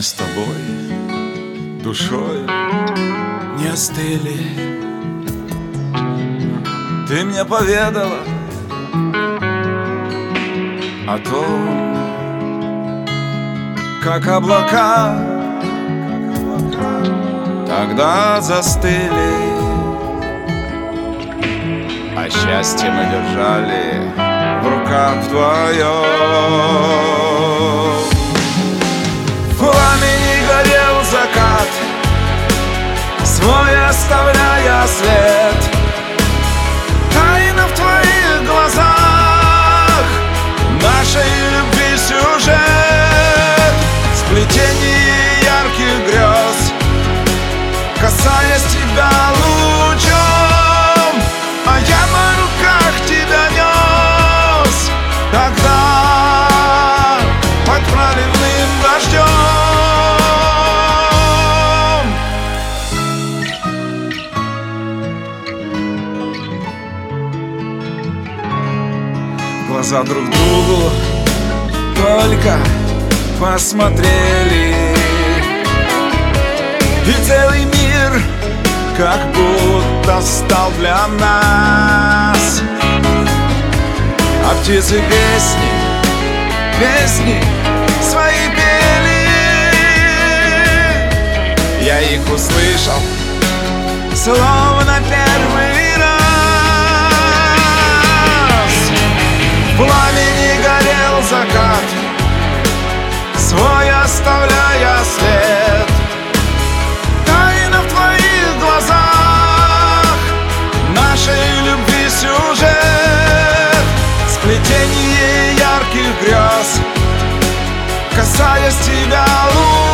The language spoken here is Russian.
с тобой душой не остыли. Ты мне поведала о том, как облака тогда застыли, а счастье мы держали в руках вдвоем. В пламени горел закат, свой оставляя след. Тайна в твоих глазах, нашей любви сюжет. Сплетение ярких грез, касаясь тебя лучом, а я на руках тебя нес тогда под проливным дождем. Глаза друг другу только посмотрели, и целый мир как будто стал для нас. А птицы песни свои пели, я их услышал словно первый раз. В пламени горел закат, свой оставляя след. Тайна в твоих глазах, нашей любви сюжет. Сплетение ярких грез, касаясь тебя лучом,